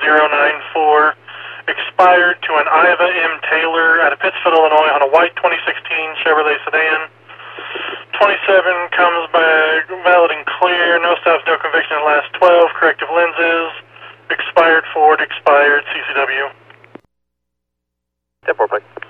094, expired to an Iva M. Taylor out of Pittsfield, Illinois on a white 2016 Chevrolet sedan. 27 comes back valid and clear, no stops, no conviction in the last 12, corrective lenses, expired Ford, expired CCW. 10-4, please.